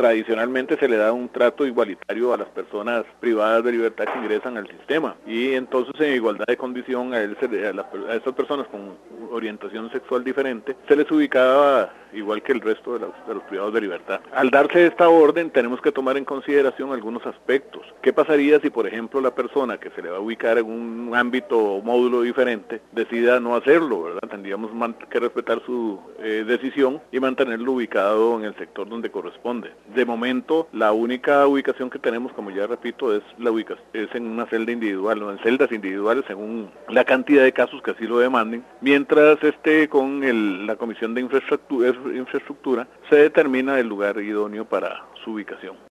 tradicionalmente se le da un trato igualitario a las personas privadas de libertad que ingresan al sistema, y entonces en igualdad de condición a estas personas con orientación sexual diferente se les ubicaba igual que el resto de los privados de libertad. Al darse esta orden tenemos que tomar en consideración algunos aspectos. ¿Qué pasaría si, por ejemplo, la persona que se le va a ubicar en un ámbito o módulo diferente decida no hacerlo, ¿verdad? Tendríamos que respetar su decisión y mantenerlo ubicado en el sector donde corresponde. De momento, la única ubicación que tenemos, como ya repito, es en una celda individual o en celdas individuales según la cantidad de casos que así lo demanden, mientras con la Comisión de Infraestructura se determina el lugar idóneo para su ubicación.